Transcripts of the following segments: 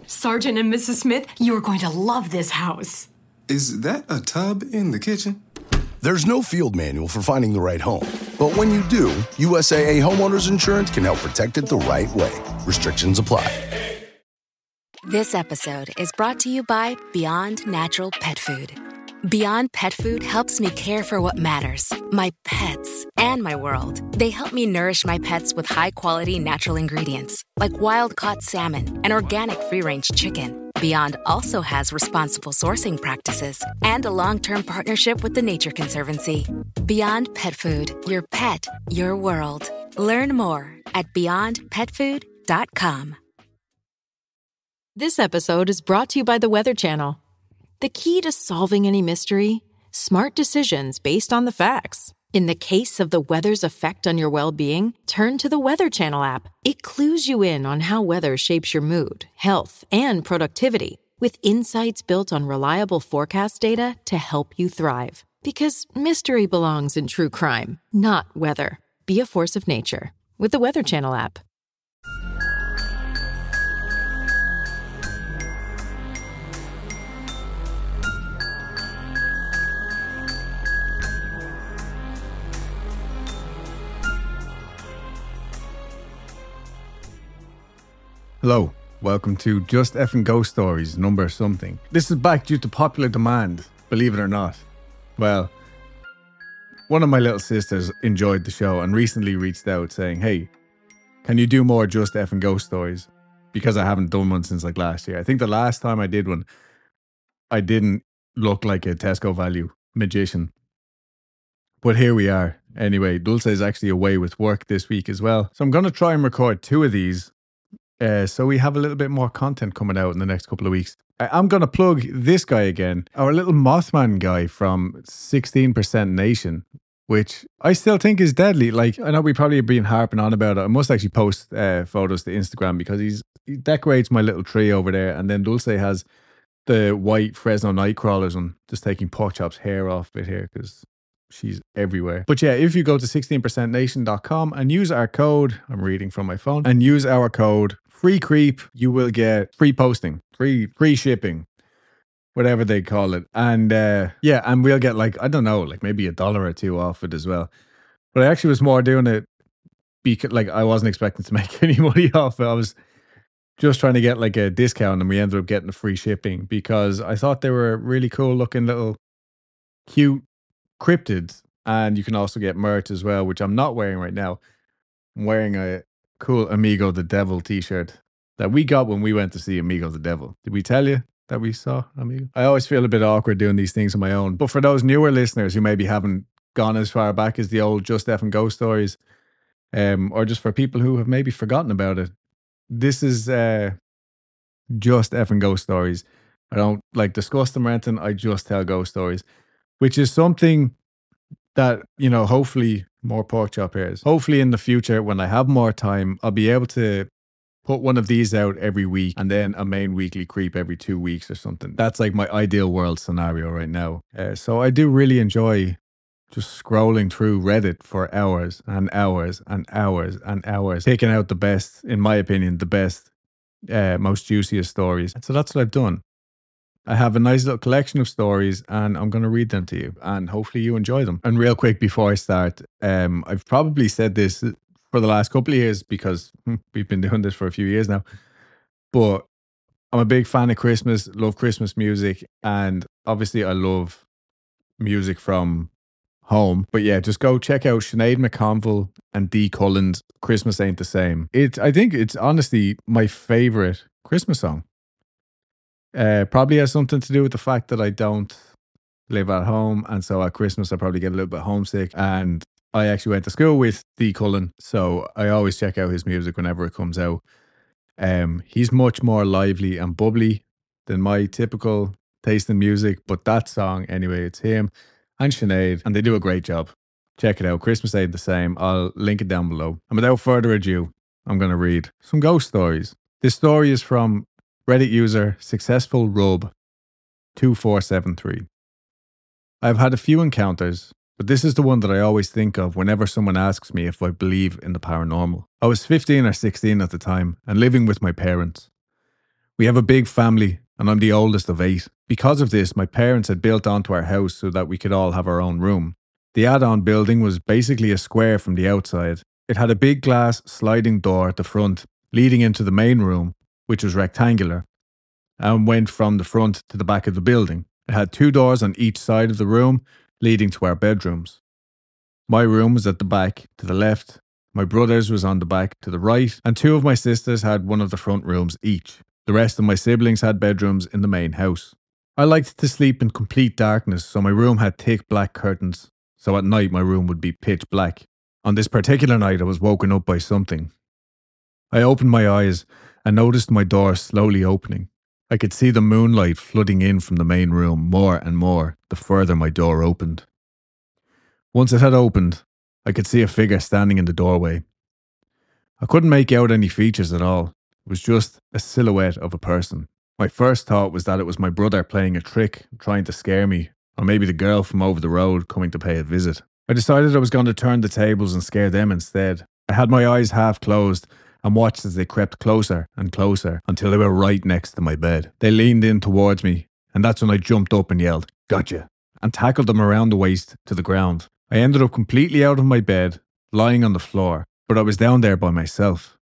Sergeant and Mrs. Smith, you're going to love this house. Is that a tub in the kitchen? There's no field manual for finding the right home. But when you do, USAA Homeowners Insurance can help protect it the right way. Restrictions apply. This episode is brought to you by Beyond Natural Pet Food. Beyond Pet Food helps me care for what matters, my pets, and my world. They help me nourish my pets with high-quality natural ingredients, like wild-caught salmon and organic free-range chicken. Beyond also has responsible sourcing practices and a long-term partnership with the Nature Conservancy. Beyond Pet Food, your pet, your world. Learn more at beyondpetfood.com. This episode is brought to you by the Weather Channel. The key to solving any mystery? Smart decisions based on the facts. In the case of the weather's effect on your well-being, turn to the Weather Channel app. It clues you in on how weather shapes your mood, health, and productivity, with insights built on reliable forecast data to help you thrive. Because mystery belongs in true crime, not weather. Be a force of nature with the Weather Channel app. Hello, welcome to Just Effing Ghost Stories number something. This is back due to popular demand, believe it or not. Well, one of my little sisters enjoyed the show and recently reached out saying, hey, can you do more Just Effing Ghost Stories? Because I haven't done one since like last year. I think the last time I did one, I didn't look like a Tesco value magician. But here we are. Anyway, Dulce is actually away with work this week as well. So I'm going to try and record 2 of these. So we have a little bit more content coming out in the next couple of weeks. I'm going to plug this guy again, our little Mothman guy from 16% Nation, which I still think is deadly. Like, I know we probably have been harping on about it. I must actually post photos to Instagram because he decorates my little tree over there. And then Dulce has the white Fresno Nightcrawlers on, just taking Porkchop's hair off it here because she's everywhere. But yeah, if you go to 16percentnation.com and use our code, I'm reading from my phone, and use our code FREECREEP, you will get free posting, free shipping, whatever they call it. And yeah, and we'll get like, I don't know, like maybe $1 or $2 off it as well. But I actually was more doing it because like I wasn't expecting to make any money off it. I was just trying to get like a discount and we ended up getting the free shipping because I thought they were really cool looking little cute cryptids. And you can also get merch as well, which I'm not wearing right now. I'm wearing a cool Amigo the Devil t-shirt that we got when we went to see Amigo the Devil. Did we tell you that we saw Amigo? I always feel a bit awkward doing these things on my own. But for those newer listeners who maybe haven't gone as far back as the old Just Effing Ghost Stories, or just for people who have maybe forgotten about it, this is Just Effing Ghost Stories. I don't like discuss them or anything. I just tell ghost stories, which is something that, you know, hopefully more pork chop ears. Hopefully in the future, when I have more time, I'll be able to put one of these out every week and then a main weekly creep every 2 weeks or something. That's like my ideal world scenario right now. So I do really enjoy just scrolling through Reddit for hours and hours and hours and hours, picking out the best, in my opinion, the best, most juiciest stories. And so that's what I've done. I have a nice little collection of stories and I'm going to read them to you and hopefully you enjoy them. And real quick before I start, I've probably said this for the last couple of years because we've been doing this for a few years now, but I'm a big fan of Christmas, love Christmas music, and obviously I love music from home. But yeah, just go check out Sinead McConville and Dee Cullen's Christmas Ain't the Same. I think it's honestly my favorite Christmas song. Probably has something to do with the fact that I don't live at home, and so at Christmas I probably get a little bit homesick. And I actually went to school with Dee Cullen, so I always check out his music whenever it comes out. He's much more lively and bubbly than my typical taste in music, but that song anyway, it's him and Sinead, and they do a great job. Check it out. Christmas Ain't the Same. I'll link it down below. And without further ado, I'm going to read some ghost stories. This story is from Reddit user Successful Rub 2473. I've had a few encounters, but this is the one that I always think of whenever someone asks me if I believe in the paranormal. I was 15 or 16 at the time and living with my parents. We have a big family and I'm the oldest of 8. Because of this, my parents had built onto our house so that we could all have our own room. The add-on building was basically a square from the outside. It had a big glass sliding door at the front, leading into the main room, which was rectangular, and went from the front to the back of the building. It had 2 doors on each side of the room, leading to our bedrooms. My room was at the back to the left, my brother's was on the back to the right, and 2 of my sisters had one of the front rooms each. The rest of my siblings had bedrooms in the main house. I liked to sleep in complete darkness, so my room had thick black curtains, so at night my room would be pitch black. On this particular night I was woken up by something. I opened my eyes and noticed my door slowly opening. I could see the moonlight flooding in from the main room more and more the further my door opened. Once it had opened, I could see a figure standing in the doorway. I couldn't make out any features at all. It was just a silhouette of a person. My first thought was that it was my brother playing a trick, trying to scare me, or maybe the girl from over the road coming to pay a visit. I decided I was going to turn the tables and scare them instead. I had my eyes half closed and watched as they crept closer and closer until they were right next to my bed. They leaned in towards me, and that's when I jumped up and yelled, "Gotcha!" and tackled them around the waist to the ground. I ended up completely out of my bed, lying on the floor, but I was down there by myself.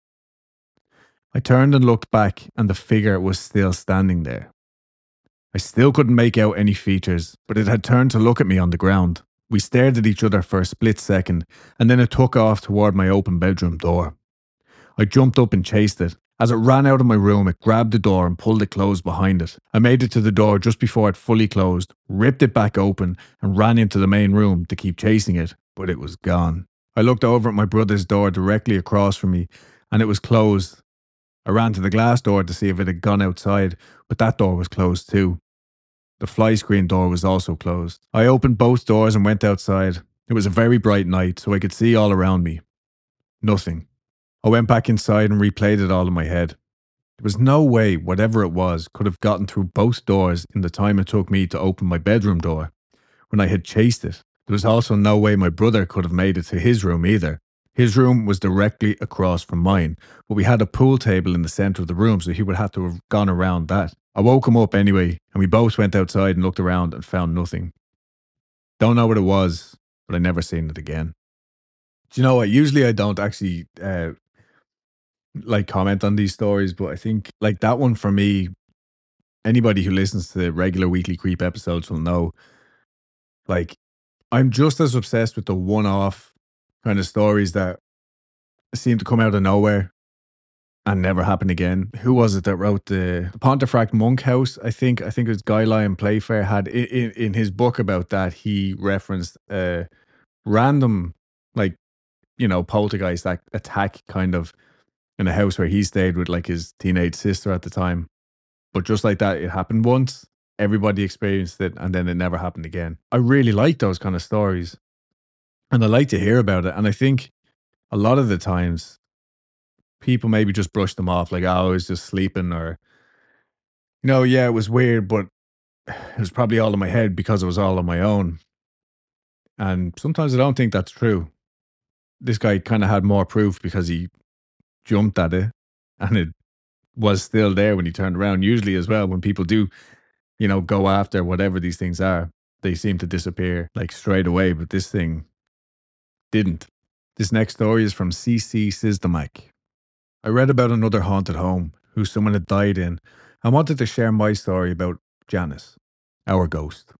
I turned and looked back, and the figure was still standing there. I still couldn't make out any features, but it had turned to look at me on the ground. We stared at each other for a split second, and then it took off toward my open bedroom door. I jumped up and chased it. As it ran out of my room, it grabbed the door and pulled it closed behind it. I made it to the door just before it fully closed, ripped it back open, and ran into the main room to keep chasing it, but it was gone. I looked over at my brother's door directly across from me, and it was closed. I ran to the glass door to see if it had gone outside, but that door was closed too. The fly screen door was also closed. I opened both doors and went outside. It was a very bright night, so I could see all around me. Nothing. I went back inside and replayed it all in my head. There was no way whatever it was could have gotten through both doors in the time it took me to open my bedroom door. When I had chased it, there was also no way my brother could have made it to his room either. His room was directly across from mine, but we had a pool table in the centre of the room, so he would have to have gone around that. I woke him up anyway, and we both went outside and looked around and found nothing. Don't know what it was, but I never seen it again. Do you know what? Usually I don't actually comment on these stories, but I think like that one for me, anybody who listens to the regular Weekly Creep episodes will know, like, I'm just as obsessed with the one-off kind of stories that seem to come out of nowhere and never happen again. Who was it that wrote the Pontefract Monk House? I think it was Guy Lyon Playfair had in his book about that. He referenced random, poltergeist attack kind of in a house where he stayed with like his teenage sister at the time. But just like that, it happened once. Everybody experienced it, and then it never happened again. I really like those kind of stories, and I like to hear about it. And I think a lot of the times people maybe just brush them off, like, oh, I was just sleeping, or, yeah, it was weird, but it was probably all in my head because it was all on my own. And sometimes I don't think that's true. This guy kind of had more proof because he jumped at it and it was still there when he turned around. Usually as well, when people do, go after whatever these things are, they seem to disappear like straight away, but this thing didn't. This next story is from CC Sizdamak. I read about another haunted home who someone had died in and wanted to share my story about Janice, our ghost.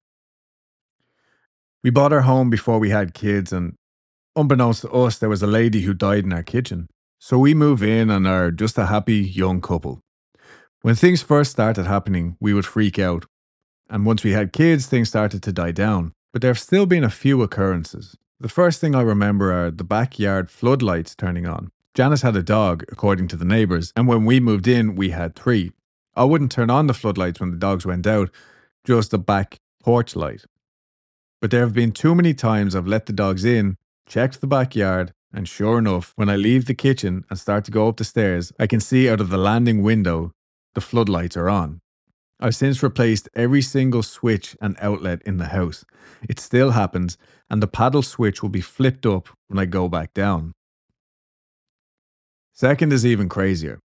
We bought our home before we had kids, and unbeknownst to us, there was a lady who died in our kitchen. So we move in and are just a happy young couple. When things first started happening, we would freak out. And once we had kids, things started to die down. But there have still been a few occurrences. The first thing I remember are the backyard floodlights turning on. Janice had a dog, according to the neighbours, and when we moved in, we had 3. I wouldn't turn on the floodlights when the dogs went out, just the back porch light. But there have been too many times I've let the dogs in, checked the backyard, and sure enough, when I leave the kitchen and start to go up the stairs, I can see out of the landing window the floodlights are on. I've since replaced every single switch and outlet in the house. It still happens, and the paddle switch will be flipped up when I go back down. Second is even crazier.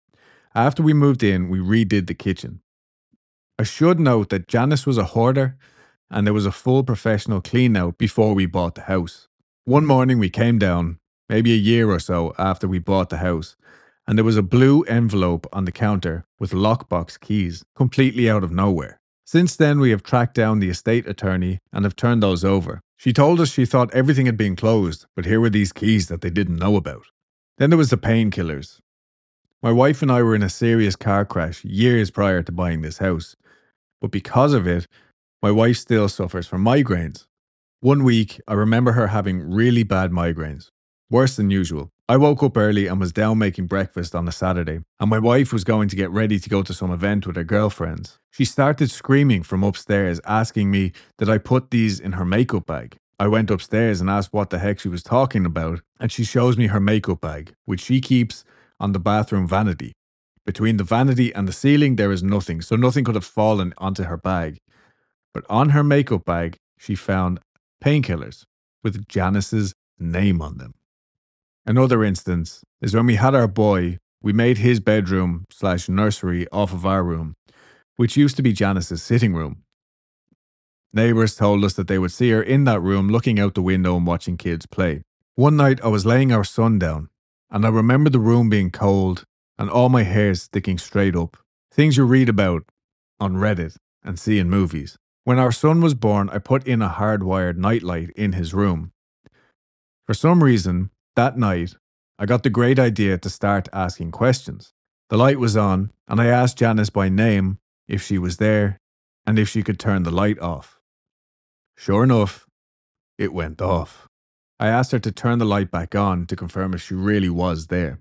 After we moved in, we redid the kitchen. I should note that Janice was a hoarder and there was a full professional clean out before we bought the house. One morning we came down, maybe a year or so after we bought the house, and there was a blue envelope on the counter with lockbox keys, completely out of nowhere. Since then, we have tracked down the estate attorney and have turned those over. She told us she thought everything had been closed, but here were these keys that they didn't know about. Then there was the painkillers. My wife and I were in a serious car crash years prior to buying this house, but because of it, my wife still suffers from migraines. One week, I remember her having really bad migraines, worse than usual. I woke up early and was down making breakfast on a Saturday, and my wife was going to get ready to go to some event with her girlfriends. She started screaming from upstairs, asking me that I put these in her makeup bag. I went upstairs and asked what the heck she was talking about, and she shows me her makeup bag, which she keeps on the bathroom vanity. Between the vanity and the ceiling, there is nothing, so nothing could have fallen onto her bag. But on her makeup bag, she found painkillers with Janice's name on them. Another instance is when we had our boy, we made his bedroom/nursery off of our room, which used to be Janice's sitting room. Neighbours told us that they would see her in that room looking out the window and watching kids play. One night I was laying our son down, and I remember the room being cold and all my hair sticking straight up. Things you read about on Reddit and see in movies. When our son was born, I put in a hardwired nightlight in his room. For some reason, that night, I got the great idea to start asking questions. The light was on, and I asked Janice by name if she was there and if she could turn the light off. Sure enough, it went off. I asked her to turn the light back on to confirm if she really was there.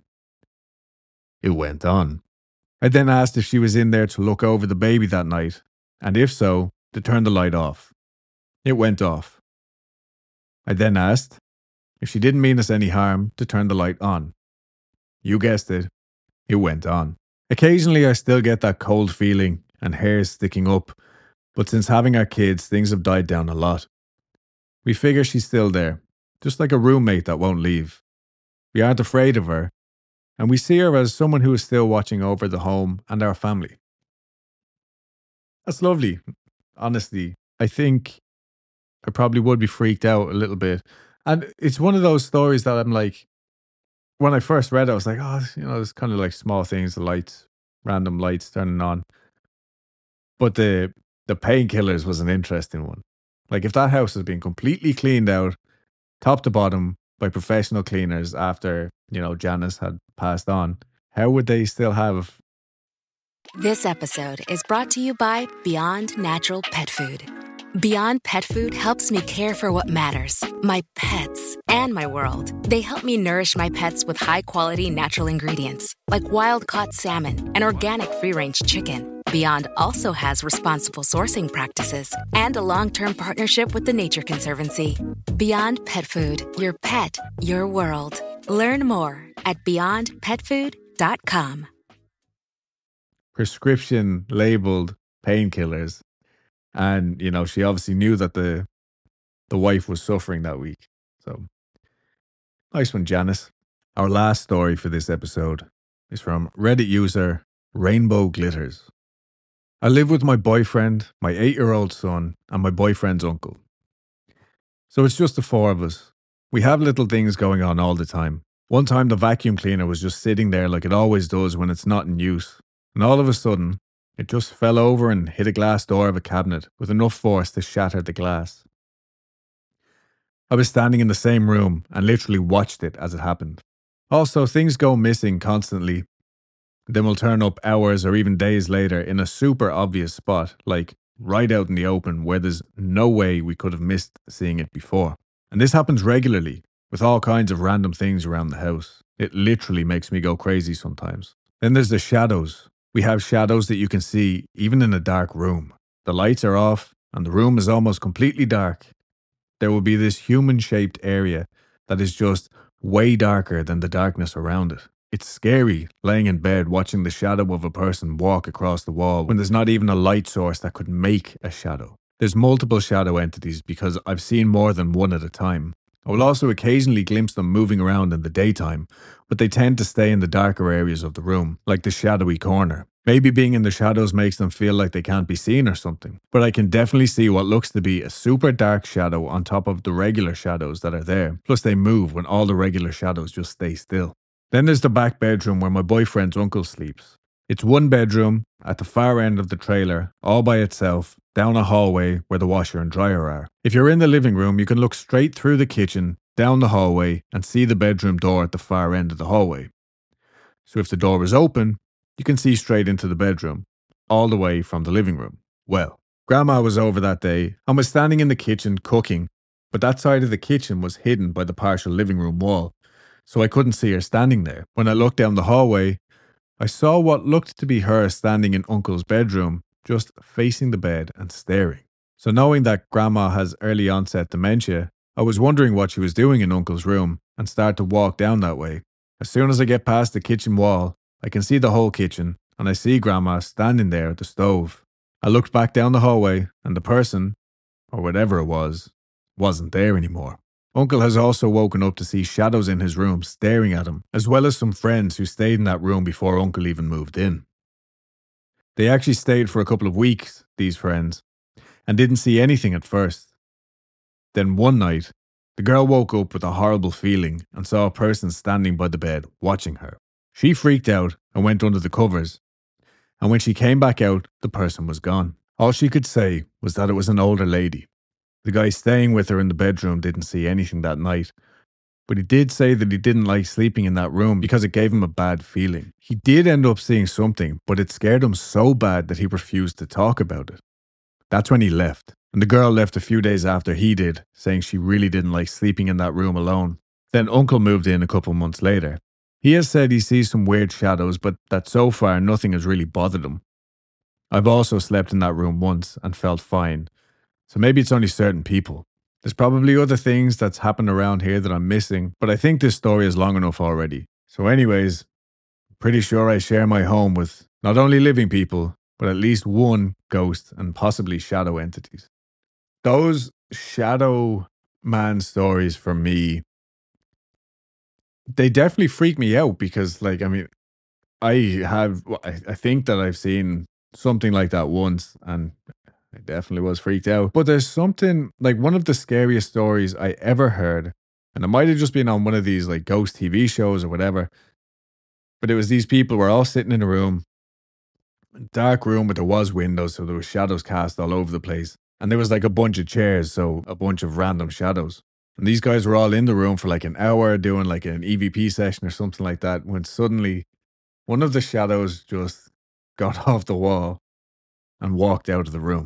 It went on. I then asked if she was in there to look over the baby that night, and if so, to turn the light off. It went off. I then asked if she didn't mean us any harm to turn the light on. You guessed it, it went on. Occasionally I still get that cold feeling and hair sticking up, but since having our kids, things have died down a lot. We figure she's still there, just like a roommate that won't leave. We aren't afraid of her, and we see her as someone who is still watching over the home and our family. That's lovely. Honestly, I think I probably would be freaked out a little bit. And it's one of those stories that I'm like, when I first read it, I was like, oh, it's kind of like small things, the lights, random lights turning on. But the painkillers was an interesting one. Like if that house has been completely cleaned out, top to bottom, by professional cleaners after, Janice had passed on, how would they still have... This episode is brought to you by Beyond Natural Pet Food. Beyond Pet Food helps me care for what matters, my pets and my world. They help me nourish my pets with high-quality natural ingredients, like wild-caught salmon and organic free-range chicken. Beyond also has responsible sourcing practices and a long-term partnership with the Nature Conservancy. Beyond Pet Food, your pet, your world. Learn more at beyondpetfood.com. Prescription labeled painkillers. And, she obviously knew that the wife was suffering that week. So, nice one, Janice. Our last story for this episode is from Reddit user Rainbow Glitters. I live with my boyfriend, my 8-year-old son, and my boyfriend's uncle. So it's just the four of us. We have little things going on all the time. One time the vacuum cleaner was just sitting there like it always does when it's not in use. And all of a sudden, it just fell over and hit a glass door of a cabinet with enough force to shatter the glass. I was standing in the same room and literally watched it as it happened. Also, things go missing constantly. Then will turn up hours or even days later in a super obvious spot, like right out in the open where there's no way we could have missed seeing it before. And this happens regularly with all kinds of random things around the house. It literally makes me go crazy sometimes. Then there's the shadows. We have shadows that you can see even in a dark room. The lights are off and the room is almost completely dark. There will be this human-shaped area that is just way darker than the darkness around it. It's scary laying in bed watching the shadow of a person walk across the wall when there's not even a light source that could make a shadow. There's multiple shadow entities because I've seen more than one at a time. I will also occasionally glimpse them moving around in the daytime, but they tend to stay in the darker areas of the room, like the shadowy corner. Maybe being in the shadows makes them feel like they can't be seen or something, but I can definitely see what looks to be a super dark shadow on top of the regular shadows that are there, plus they move when all the regular shadows just stay still. Then there's the back bedroom where my boyfriend's uncle sleeps. It's one bedroom at the far end of the trailer, all by itself, down a hallway where the washer and dryer are. If you're in the living room, you can look straight through the kitchen, down the hallway, and see the bedroom door at the far end of the hallway. So if the door is open, you can see straight into the bedroom, all the way from the living room. Well, Grandma was over that day and was standing in the kitchen cooking, but that side of the kitchen was hidden by the partial living room wall, so I couldn't see her standing there. When I looked down the hallway, I saw what looked to be her standing in Uncle's bedroom, just facing the bed and staring. So knowing that Grandma has early onset dementia, I was wondering what she was doing in Uncle's room and started to walk down that way. As soon as I get past the kitchen wall, I can see the whole kitchen and I see Grandma standing there at the stove. I looked back down the hallway and the person, or whatever it was, wasn't there anymore. Uncle has also woken up to see shadows in his room staring at him, as well as some friends who stayed in that room before Uncle even moved in. They actually stayed for a couple of weeks, these friends, and didn't see anything at first. Then one night, the girl woke up with a horrible feeling and saw a person standing by the bed watching her. She freaked out and went under the covers, and when she came back out, the person was gone. All she could say was that it was an older lady. The guy staying with her in the bedroom didn't see anything that night, but he did say that he didn't like sleeping in that room because it gave him a bad feeling. He did end up seeing something, but it scared him so bad that he refused to talk about it. That's when he left, and the girl left a few days after he did, saying she really didn't like sleeping in that room alone. Then Uncle moved in a couple months later. He has said he sees some weird shadows, but that so far nothing has really bothered him. I've also slept in that room once and felt fine. So maybe it's only certain people. There's probably other things that's happened around here that I'm missing, but I think this story is long enough already. So anyways, pretty sure I share my home with not only living people, but at least one ghost and possibly shadow entities. Those shadow man stories for me, they definitely freak me out because I think that I've seen something like that once and I definitely was freaked out. But there's something, like one of the scariest stories I ever heard, and it might have just been on one of these like ghost TV shows or whatever, but it was these people were all sitting in a room, dark room, but there was windows, so there was shadows cast all over the place. And there was like a bunch of chairs, so a bunch of random shadows. And these guys were all in the room for like an hour doing like an EVP session or something like that, when suddenly one of the shadows just got off the wall and walked out of the room.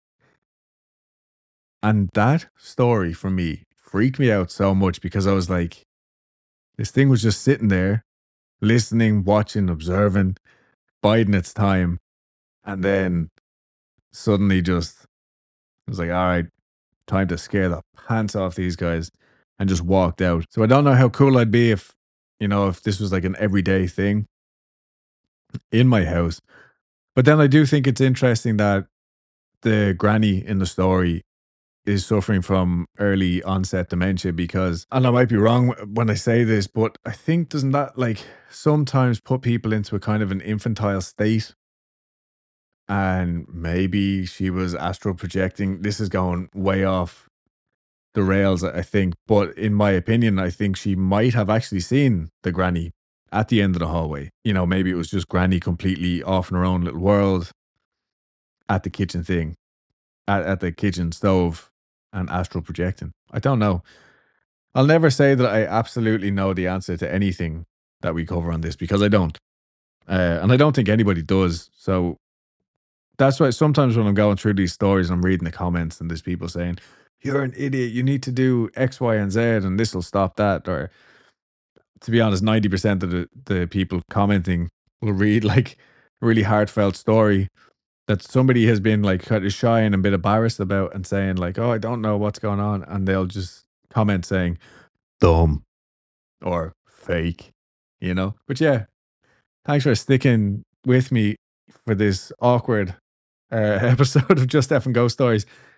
And that story for me freaked me out so much because I was like, this thing was just sitting there, listening, watching, observing, biding its time. And then suddenly just, I was like, all right, time to scare the pants off these guys, and just walked out. So I don't know how cool I'd be if this was like an everyday thing in my house. But then I do think it's interesting that the granny in the story is suffering from early onset dementia because, and I might be wrong when I say this, but I think doesn't that like sometimes put people into a kind of an infantile state? And maybe she was astral projecting. This is going way off the rails, I think. But in my opinion, I think she might have actually seen the granny at the end of the hallway. You know, maybe it was just granny completely off in her own little world at the kitchen thing, at the kitchen stove and astral projecting. I don't know. I'll never say that I absolutely know the answer to anything that we cover on this because I don't. And I don't think anybody does. So that's why sometimes when I'm going through these stories, I'm reading the comments and there's people saying, you're an idiot, you need to do X, Y, and Z and this will stop that. Or to be honest, 90% of the people commenting will read like a really heartfelt story that somebody has been like kind of shy and a bit embarrassed about and saying like, oh, I don't know what's going on. And they'll just comment saying, dumb or fake, you know? But yeah, thanks for sticking with me for this awkward episode of Just Effing Ghost Stories.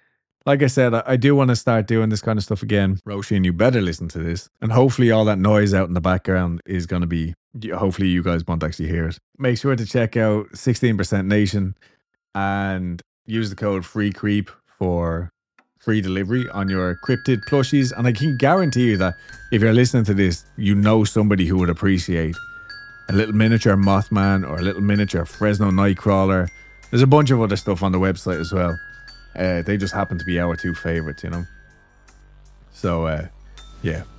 Like I said, I do want to start doing this kind of stuff again. Roisin, you better listen to this. And hopefully all that noise out in the background is going to be, hopefully you guys won't actually hear it. Make sure to check out 16% Nation and use the code FREECREEP for free delivery on your cryptid plushies. And I can guarantee you that if you're listening to this, you know somebody who would appreciate a little miniature Mothman or a little miniature Fresno Nightcrawler. There's a bunch of other stuff on the website as well. They just happen to be our two favorites, you know. So, yeah.